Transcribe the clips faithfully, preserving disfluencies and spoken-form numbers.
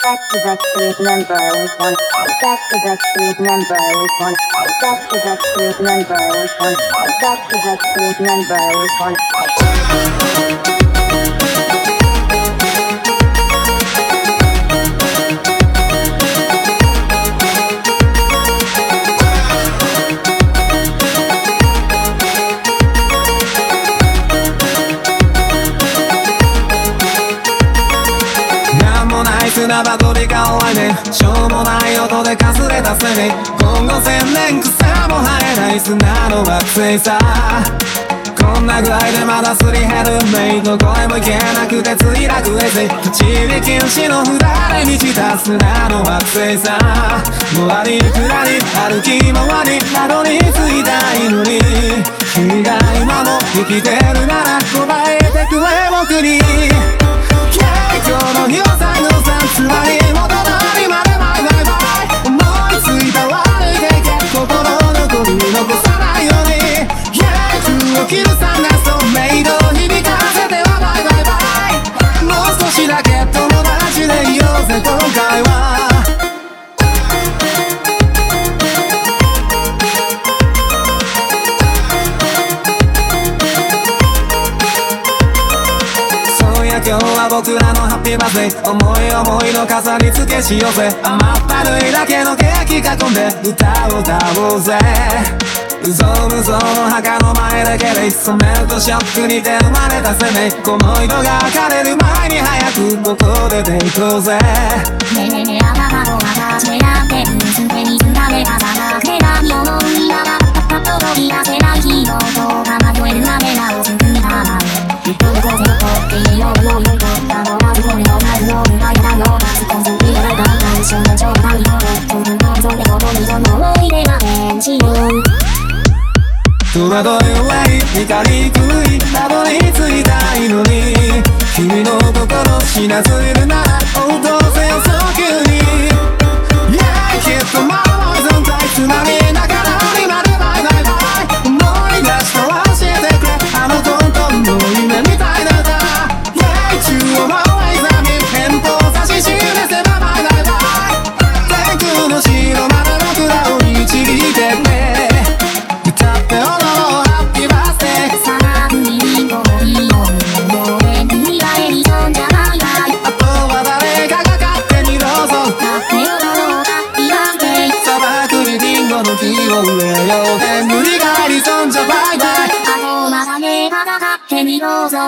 Back to back to remember which one. Back to back to remember which one. Back to back to remember which one. Back to back to remember which one. 砂場飛び交わねしょうもない音でかすれたせめ今後千年草も生えない砂の惑星さこんな具合でまだすり減るメイド声もいけなくて墜落へせ立ち入り禁止の札で満ちた砂の惑星さのわりくらり歩き回りたどり着いたいのに君が今も生きてるなら答えてくれ僕に今日の日を最後さつまり元通りまでバイバイバイ思いついた悪い経験心残り残さないように Yeah 空を切るサンダースとメイドを響かせてはバイバイバイもう少しだけ友達でいようぜ今回は今日は僕らのハッピーバースデー思い思いの飾り付けしようぜ甘ったるいだけのケーキ囲んで歌を歌おうぜうぞうむぞうの墓の前だけで染めるとショックにて生まれた生命この色が枯れる前に早くここで出ていこうぜねえねえねえあなたと私狙ってるすでにすられたさなけ何を思いながらパッと飛び出せないヒーローとか迷える雨がを救いたまえ一歩でこうぜよって言えようよよいとあのまずこれのなるの無駄だよ少し見られた一瞬のちょうだいよ自分のそれほどにその思い出が変しよう戸惑い上に怒り狂いたどり着いたいのに君の心品ついるなら応答せよ早急に Yeah きっとまだ存在つまりながらにまでバイバイバイ思い出したら教えてくれあのトントンの夢みたいな歌 Yeah 中央の愛ざみ返答指し示せばバイバイバイ天空の城まで僕らを導いてね歌って踊ろうハッピーバースデーさあ君にこういいよもうね未来に飛んじゃないかいあとは誰かが勝手にどうぞ歌って踊ろうハッピーバースデー砂漠にリンゴの木を植えようで無理がありそんじゃバイバイあのままねまだ勝手にどうぞ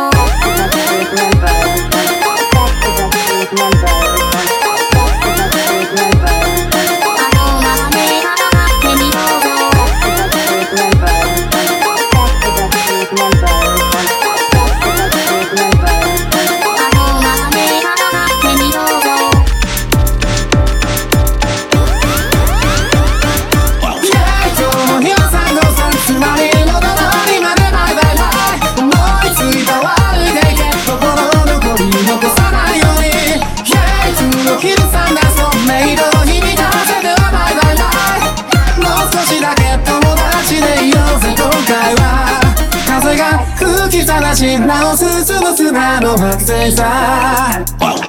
風が吹きさらしなお進む砂の惑星さ